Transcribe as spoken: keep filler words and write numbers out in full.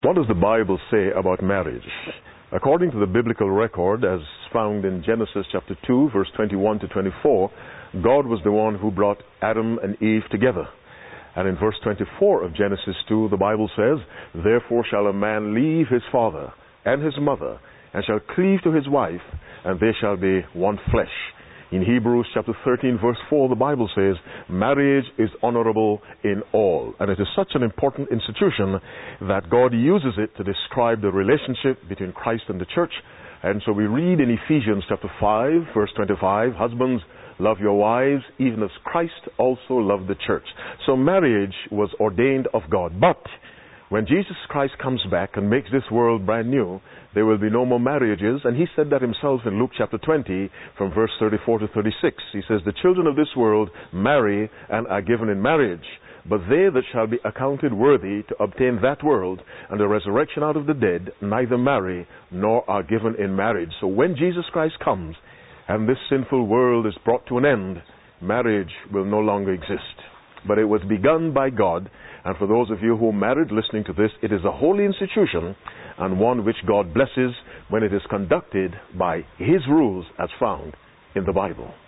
What does the Bible say about marriage? According to the biblical record, as found in Genesis chapter two, verse twenty-one to twenty-four, God was the one who brought Adam and Eve together. And in verse twenty-four of Genesis two, the Bible says, "Therefore shall a man leave his father and his mother, and shall cleave to his wife, and they shall be one flesh." In Hebrews chapter thirteen, verse four, the Bible says, "Marriage is honorable in all." And it is such an important institution that God uses it to describe the relationship between Christ and the church. And so we read in Ephesians chapter five, verse twenty-five, "Husbands, love your wives, even as Christ also loved the church." So marriage was ordained of God. But when Jesus Christ comes back and makes this world brand new, there will be no more marriages. And he said that himself in Luke chapter twenty, from verse thirty-four to thirty-six. He says, "The children of this world marry and are given in marriage, but they that shall be accounted worthy to obtain that world and the resurrection out of the dead neither marry nor are given in marriage." So when Jesus Christ comes and this sinful world is brought to an end, marriage will no longer exist. But it was begun by God, and for those of you who are married listening to this, it is a holy institution and one which God blesses when it is conducted by His rules as found in the Bible.